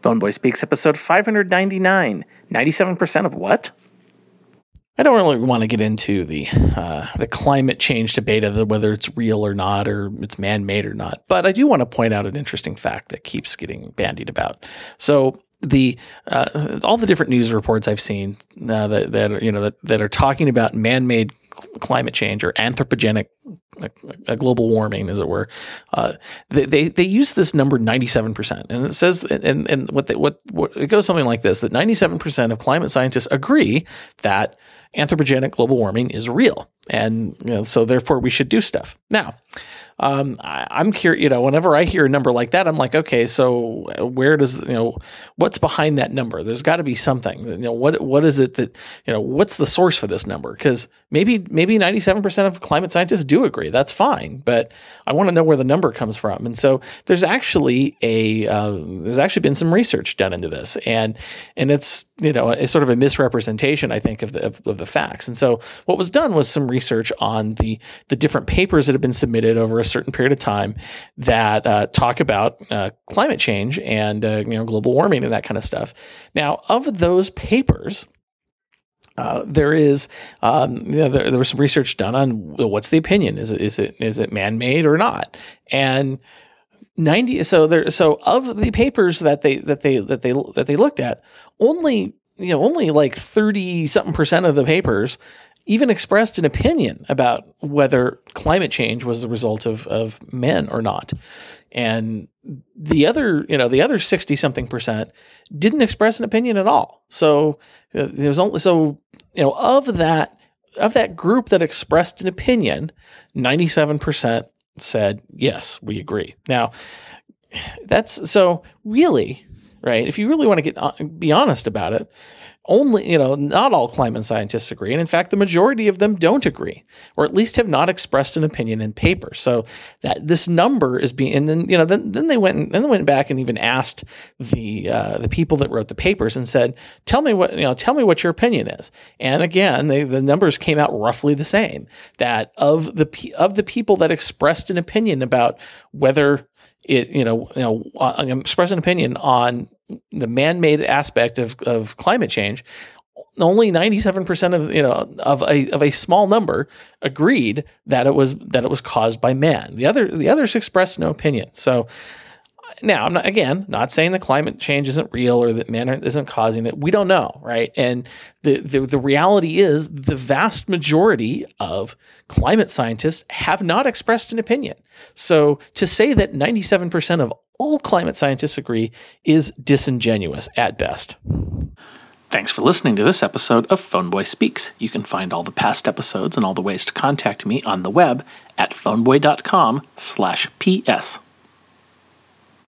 Phoneboy Speaks, episode 599. 97% of what? I don't really want to get into the climate change debate of whether it's real or not, or it's man-made or not. But I do want to point out an interesting fact that keeps getting bandied about. So all the different news reports I've seen that are talking about man-made climate change or anthropogenic global warming, as it were, they use this number 97%, and it says, and what it goes something like this: that 97% of climate scientists agree that anthropogenic global warming is real, and so therefore we should do stuff. Now, I'm curious. Whenever I hear a number like that, I'm like, okay, so where does what's behind that number? There's got to be something. What is it that what's the source for this number? Because maybe 97% of climate scientists do agree. That's fine, but I want to know where the number comes from. And so there's actually been some research done into this, and it's it's sort of a misrepresentation, I think, of the facts. And so what was done was some research on the different papers that have been submitted over a certain period of time that talk about climate change and global warming and that kind of stuff. Now, of those papers, there was some research done on what's the opinion. Is it man-made or not? And so of the papers that they looked at, only like 30-something% of the papers even expressed an opinion about whether climate change was the result of men or not. And the other 60-something% didn't express an opinion at all. So there was only, of that group that expressed an opinion, 97% said, yes, we agree. Now, that's so really, right? If you really want to be honest about it, not all climate scientists agree. And in fact, the majority of them don't agree, or at least have not expressed an opinion in paper. So that this number is being, and then they went back and even asked the people that wrote the papers and said, tell me what your opinion is. And again, the numbers came out roughly the same, that of the people that expressed an opinion about whether express an opinion on the man-made aspect of climate change, only 97% of a small number agreed that it was caused by man. The others expressed no opinion. So now, I'm not saying that climate change isn't real or that man isn't causing it. We don't know, right? And the reality is the vast majority of climate scientists have not expressed an opinion. So to say that 97% of all climate scientists agree is disingenuous at best. Thanks for listening to this episode of Phoneboy Speaks. You can find all the past episodes and all the ways to contact me on the web at phoneboy.com/PS.